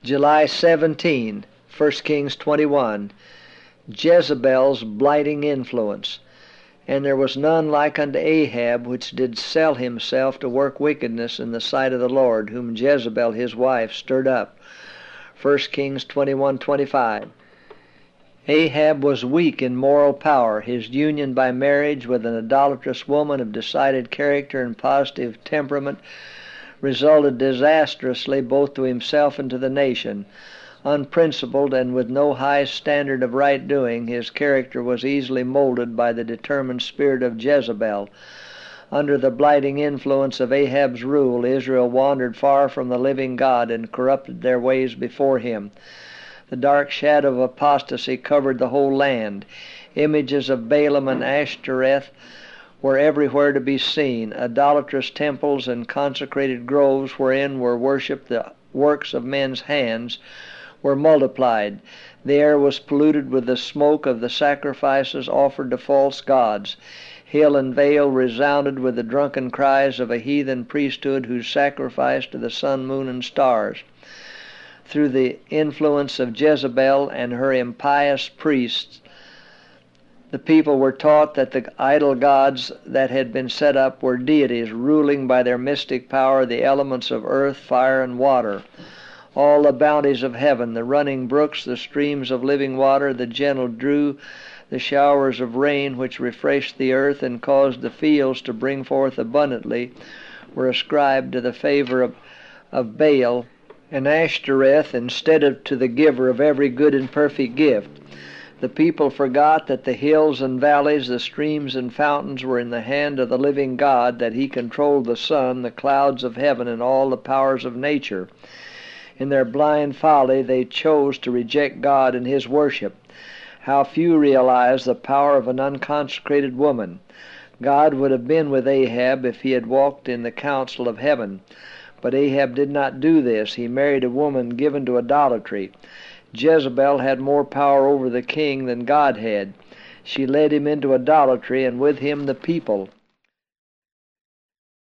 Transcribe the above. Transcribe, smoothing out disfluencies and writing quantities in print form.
July 17, 1 Kings 21. Jezebel's blighting influence. And there was none like unto Ahab, which did sell himself to work wickedness in the sight of the Lord, whom Jezebel his wife stirred up. 1 Kings 21:25. Ahab was weak in moral power. His union by marriage with an idolatrous woman of decided character and positive temperament resulted disastrously both to himself and to the nation. Unprincipled and with no high standard of right doing, his character was easily molded by the determined spirit of Jezebel. Under the blighting influence of Ahab's rule, Israel wandered far from the living God and corrupted their ways before him. The dark shadow of apostasy covered the whole land. Images of Balaam and Ashtoreth were everywhere to be seen. Idolatrous temples and consecrated groves wherein were worshipped the works of men's hands were multiplied. The air was polluted with the smoke of the sacrifices offered to false gods. Hill and vale resounded with the drunken cries of a heathen priesthood who sacrificed to the sun, moon, and stars. Through the influence of Jezebel and her impious priests, the people were taught that the idol gods that had been set up were deities, ruling by their mystic power the elements of earth, fire, and water. All the bounties of heaven, the running brooks, the streams of living water, the gentle dew, the showers of rain which refreshed the earth and caused the fields to bring forth abundantly, were ascribed to the favor of Baal and Ashtoreth instead of to the giver of every good and perfect gift. The people forgot that the hills and valleys, the streams and fountains were in the hand of the living God, that he controlled the sun, the clouds of heaven, and all the powers of nature. In their blind folly, they chose to reject God and his worship. How few realize the power of an unconsecrated woman. God would have been with Ahab if he had walked in the counsel of heaven. But Ahab did not do this. He married a woman given to idolatry. Jezebel had more power over the king than God had. She led him into idolatry, and with him the people.